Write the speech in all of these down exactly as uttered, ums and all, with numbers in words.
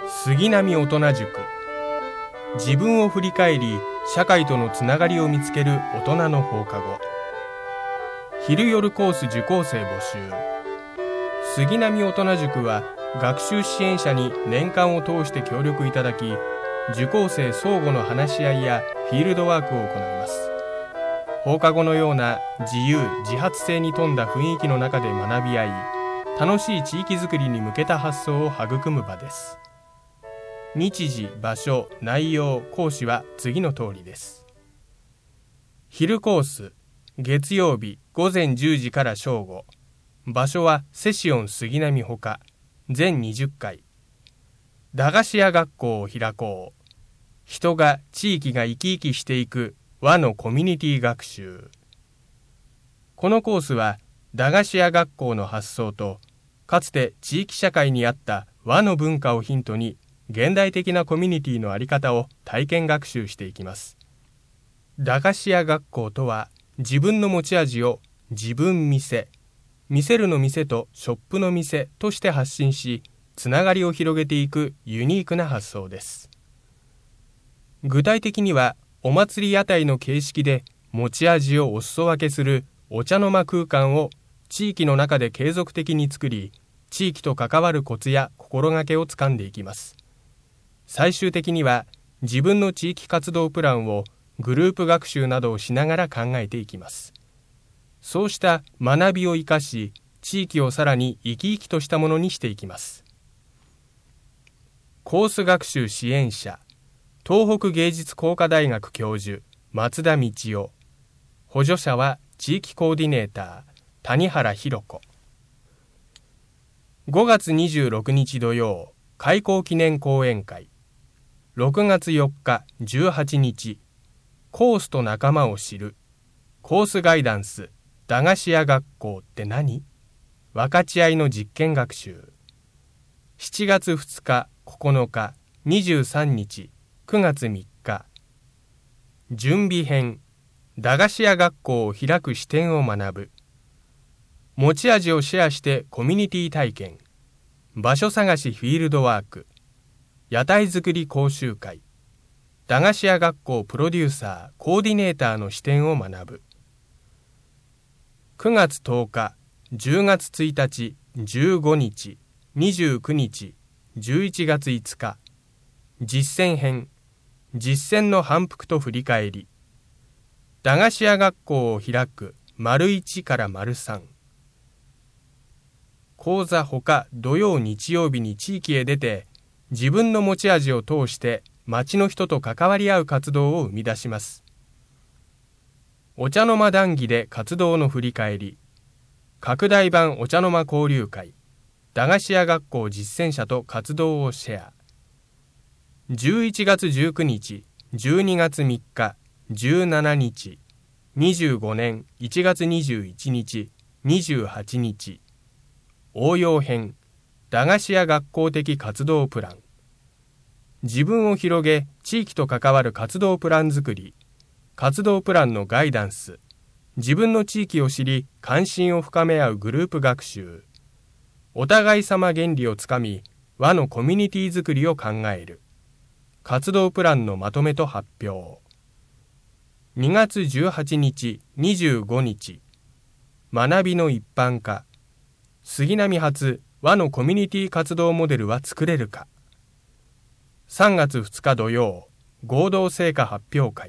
杉並大人塾。自分を振り返り、社会とのつながりを見つける大人の放課後。昼夜コース受講生募集。杉並大人塾は学習支援者に年間を通して協力いただき、受講生相互の話し合いやフィールドワークを行います。放課後のような自由自発性に富んだ雰囲気の中で学び合い、楽しい地域づくりに向けた発想を育む場です。日時、場所、内容、講師は次の通りです。昼コース、月曜日ごぜんじゅうじから正午。場所はセシオン杉並ほか、全にじゅっかい。駄菓子屋学校を開こう。人が地域が生き生きしていく和のコミュニティ学習。このコースは駄菓子屋学校の発想と、かつて地域社会にあった和の文化をヒントに現代的なコミュニティのあり方を体験学習していきます。駄菓子屋学校とは、自分の持ち味を自分店、見せるの店とショップの店として発信し、つながりを広げていくユニークな発想です。具体的には、お祭り屋台の形式で持ち味をお裾分けするお茶の間空間を地域の中で継続的に作り、地域と関わるコツや心がけをつかんでいきます。最終的には自分の地域活動プランをグループ学習などをしながら考えていきます。そうした学びを生かし、地域をさらに生き生きとしたものにしていきます。コース学習支援者、東北芸術工科大学教授、松田道夫。補助者は地域コーディネーター、谷原博子。ごがつにじゅうろくにち土曜、開校記念講演会。ろくがつよっか、じゅうはちにち、コースと仲間を知る。コースガイダンス、駄菓子屋学校って何？分かち合いの実験学習。しちがつふつか、ここのか、にじゅうさんにち、くがつみっか。準備編、駄菓子屋学校を開く視点を学ぶ。持ち味をシェアしてコミュニティ体験。場所探しフィールドワーク。屋台作り講習会。駄菓子屋学校プロデューサー、コーディネーターの視点を学ぶ。くがつとおか、じゅうがつついたち、じゅうごにち、にじゅうくにち、じゅういちがついつか。実践編、実践の反復と振り返り。駄菓子屋学校を開く、丸いちから丸さん。講座ほか土曜日曜日に地域へ出て、自分の持ち味を通して町の人と関わり合う活動を生み出します。お茶の間談義で活動の振り返り。拡大版お茶の間交流会。駄菓子屋学校実践者と活動をシェア。じゅういちがつじゅうくにち、じゅうにがつみっか、じゅうしちにち、にじゅうごねんいちがつにじゅういちにち、にじゅうはちにち。応用編、駄菓子屋学校的活動プラン。自分を広げ、地域と関わる活動プラン作り。活動プランのガイダンス。自分の地域を知り、関心を深め合うグループ学習。お互い様原理をつかみ、和のコミュニティ作りを考える。活動プランのまとめと発表。にがつじゅうはちにち、にじゅうごにち。学びの一般化。杉並発和のコミュニティ活動モデルは作れるか。さんがつふつか土曜、合同成果発表会。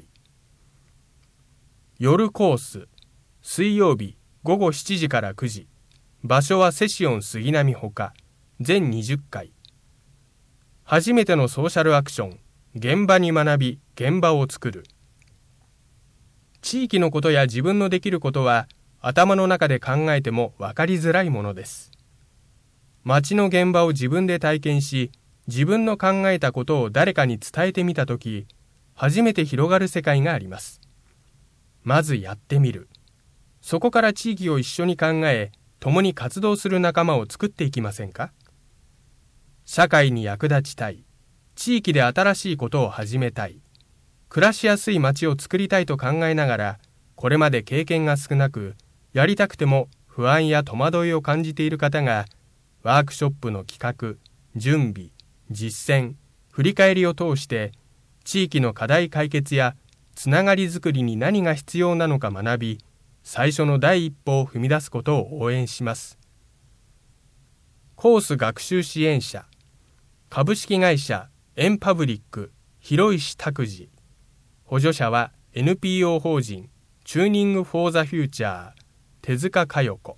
夜コース、水曜日ごごしちじからくじ。場所はセシオン杉並ほか、全にじゅっかい。初めてのソーシャルアクション、現場に学び、現場を作る。地域のことや自分のできることは、頭の中で考えても分かりづらいものです。街の現場を自分で体験し、自分の考えたことを誰かに伝えてみたとき、初めて広がる世界があります。まずやってみる。そこから地域を一緒に考え、共に活動する仲間を作っていきませんか？社会に役立ちたい。地域で新しいことを始めたい。暮らしやすい街を作りたいと考えながら、これまで経験が少なく、やりたくても不安や戸惑いを感じている方が、ワークショップの企画、準備、 実践、振り返りを通して地域の課題解決やつながりづくりに何が必要なのか学び、最初の第一歩を踏み出すことを応援します。コース学習支援者、株式会社エンパブリック広石拓司、補助者は エヌピーオー 法人チューニングフォーザフューチャー手塚佳代子。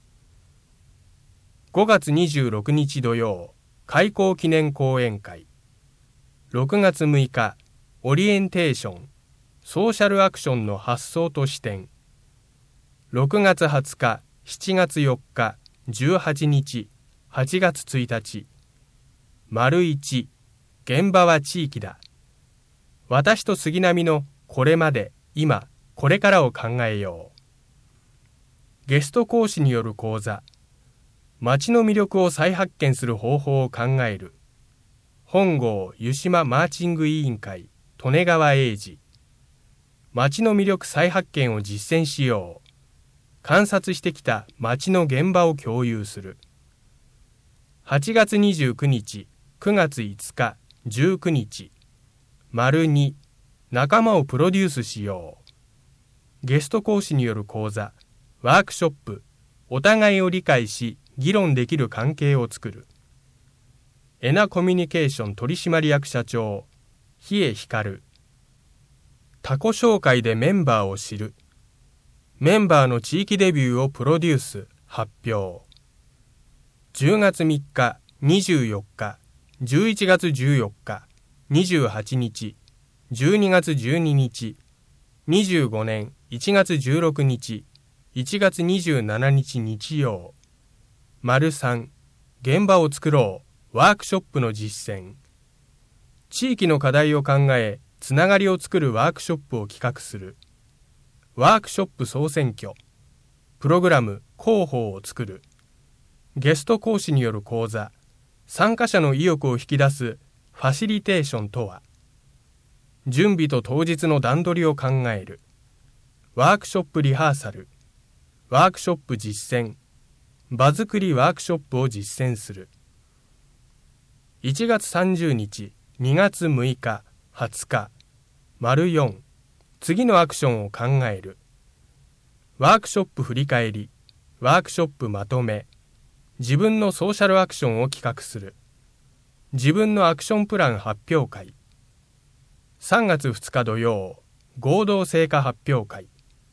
ごがつにじゅうろくにち土曜、開校記念講演会。ろくがつむいか、オリエンテーション、ソーシャルアクションの発想と視点。ろくがつはつか、しちがつよっか、じゅうはちにち、はちがつついたち。丸いち、現場は地域だ。私と杉並のこれまで、今、これからを考えよう。ゲスト講師による講座。街の魅力を再発見する方法を考える。本郷湯島マーチング委員会、利根川英二。街の魅力再発見を実践しよう。観察してきた街の現場を共有する。はちがつにじゅうくにち、くがついつか、じゅうくにち。丸に、仲間をプロデュースしよう。ゲスト講師による講座、ワークショップ、お互いを理解し、議論できる関係を作る。エナコミュニケーション取締役社長、日江光。他己紹介でメンバーを知る。メンバーの地域デビューをプロデュース、発表。じゅうがつみっか、にじゅうよっか、じゅういちがつじゅうよっか、にじゅうはちにち、じゅうにがつじゅうににち、にじゅうごねんいちがつじゅうろくにち、いちがつにじゅうしちにち日曜。丸さん、現場を作ろう、ワークショップの実践。地域の課題を考え、つながりを作るワークショップを企画する。ワークショップ総選挙。プログラム、広報を作る。ゲスト講師による講座。参加者の意欲を引き出すファシリテーションとは。準備と当日の段取りを考える。ワークショップリハーサル。ワークショップ実践。場作りワークショップを実践する。いちがつさんじゅうにち、にがつむいか、はつか。丸よん、次のアクションを考える。ワークショップ振り返り、ワークショップまとめ。自分のソーシャルアクションを企画する。自分のアクションプラン発表会。さんがつふつか土曜、合同成果発表会。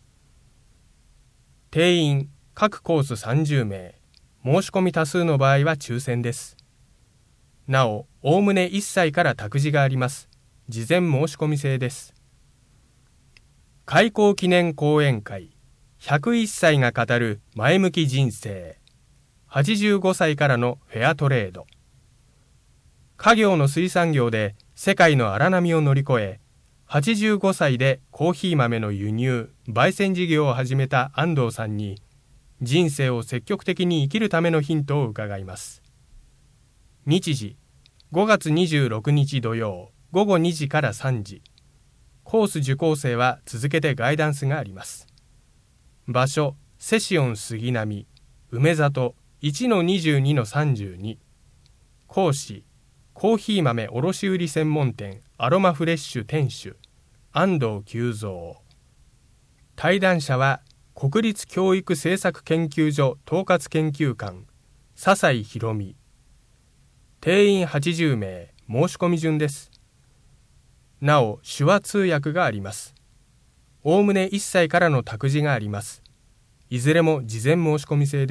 定員、各コースさんじゅうめい、申し込み多数の場合は抽選です。なお、おおむねいっさいから託児があります。事前申し込み制です。開校記念講演会、ひゃくいっさいが語る前向き人生。はちじゅうごさいからのフェアトレード。家業の水産業で世界の荒波を乗り越え、はちじゅうごさいでコーヒー豆の輸入、焙煎事業を始めた安藤さんに、人生を積極的に生きるためのヒントを伺います。日時、ごがつにじゅうろくにち土曜、ごごにじからさんじ。コース受講生は続けてガイダンスがあります。場所、セシオン杉並、梅里 いちのにじゅうにのさんじゅうに。講師、コーヒー豆卸売専門店アロマフレッシュ店主、安藤久三。対談者は、国立教育政策研究所統括研究官、笹井博美。定員はちじゅうめい、申し込み順です。なお、手話通訳があります。おおむねいっさいからの託児があります。いずれも事前申し込み制です。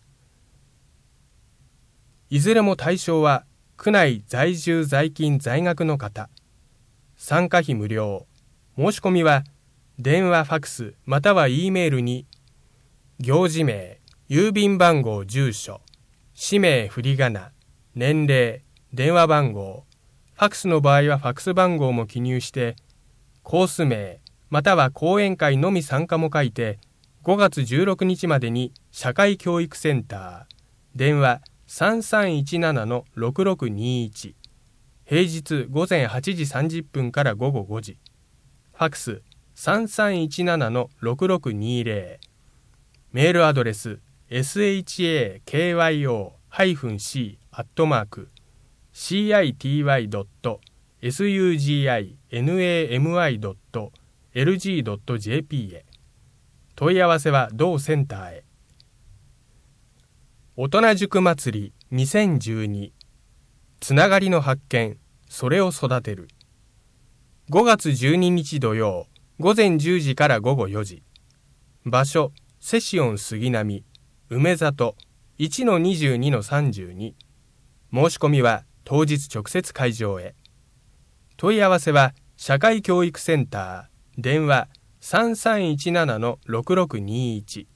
いずれも対象は、区内在住在勤在学の方。参加費無料。申し込みは、電話ファクスまたは E メールに、行事名、郵便番号住所、氏名振り仮名、年齢、電話番号、ファクスの場合はファクス番号も記入して、コース名、または講演会のみ参加も書いて、ごがつじゅうろくにちまでに社会教育センター、電話さんさんいちななのろくろくにいち、平日午前はちじさんじゅっぷんから午後ごじ、ファクスさんさんいちななのろくろくにぜろ、メールアドレス エスエイチエーケーワイオー シー アットマークシーアイティーワイドットスユージーアイナムアイドットエルジードットジェーピー へ。問い合わせは同センターへ。大人塾祭りにせんじゅうに、つながりの発見、それを育てる。ごがつじゅうににち土曜、午前じゅうじから午後よじ。場所、セシオン杉並、梅里 いちのにじゅうにのさんじゅうに。申し込みは当日直接会場へ。問い合わせは社会教育センター、電話 さんさんいちななのろくろくにいち。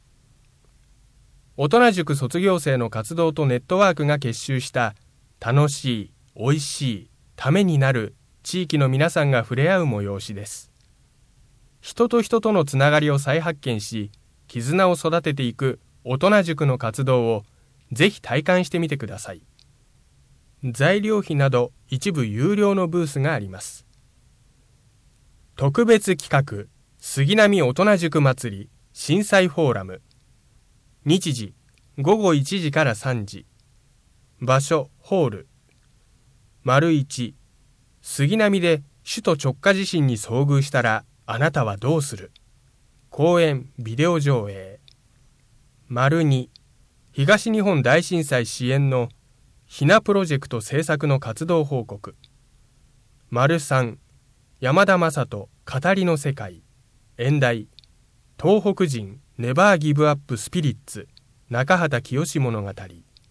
大人塾卒業生の活動とネットワークが結集した楽しい、おいしい、ためになる地域の皆さんが触れ合う催しです。人と人とのつながりを再発見し、絆を育てていく大人塾の活動をぜひ体感してみてください。材料費など一部有料のブースがあります。特別企画、杉並大人塾祭り震災フォーラム。日時、ごごいちじからさんじ。場所、ホール。丸いち、杉並で首都直下地震に遭遇したらあなたはどうする？公演、ビデオ上映。丸に、東日本大震災支援のひなプロジェクト制作の活動報告。丸さん、山田正人語りの世界。演題、東北人ネバーギブアップスピリッツ中畑清物語。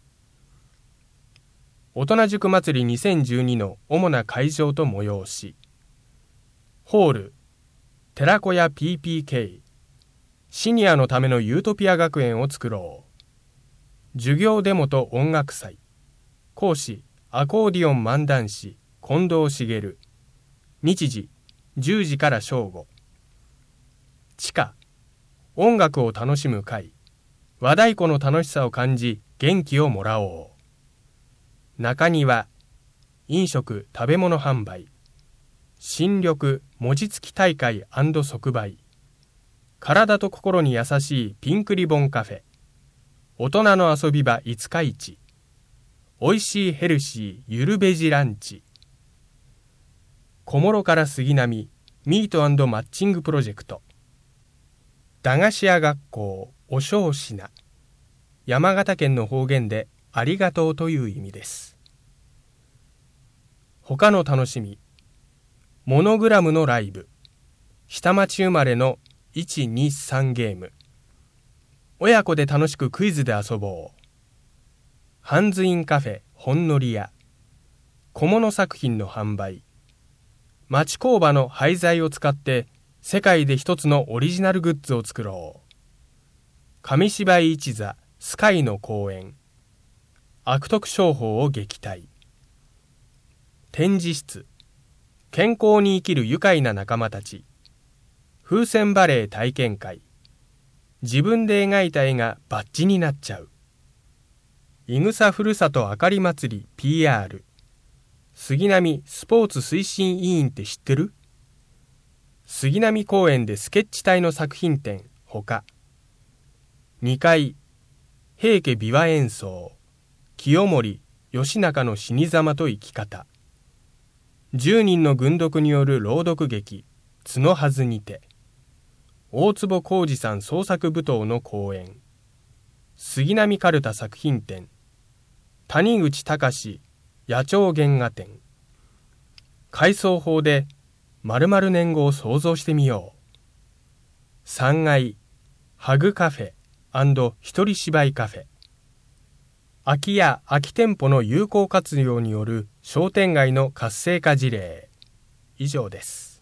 大人塾祭りにせんじゅうにの主な会場と催し。ホール、寺子屋 ピーピーケー。シニアのためのユートピア学園を作ろう。授業デモと音楽祭。講師、アコーディオン漫談師、近藤茂。日時、じゅうじから正午。地下、音楽を楽しむ会。和太鼓の楽しさを感じ、元気をもらおう。中庭、飲食・食べ物販売。新緑・餅つき大会&即売。体と心に優しいピンクリボンカフェ。大人の遊び場五日市。おいしいヘルシーゆるベジランチ。小諸から杉並ミート&マッチングプロジェクト。駄菓子屋学校お小品。山形県の方言でありがとうという意味です。他の楽しみ。モノグラムのライブ。下町生まれのいちにさんゲーム。親子で楽しくクイズで遊ぼう。ハンズインカフェほんのり屋。小物作品の販売。町工場の廃材を使って世界で一つのオリジナルグッズを作ろう。紙芝居一座スカイの公演。悪徳商法を撃退。展示室。健康に生きる愉快な仲間たち。風船バレエ体験会。自分で描いた絵がバッジになっちゃう。いぐさふるさとあかり祭り ピーアール。杉並スポーツ推進委員って知ってる？杉並公園でスケッチ隊の作品展ほか。にかい、平家琵琶演奏。清盛、義仲の死に様と生き方。じゅうにんの軍読による朗読劇、角はずにて。大坪浩二さん創作舞踏の公演。杉並かるた作品展。谷口隆野鳥原画展。回想法で〇〇年後を想像してみよう。さんがい、ハグカフェ&一人芝居カフェ。空き家・空き店舗の有効活用による商店街の活性化事例。以上です。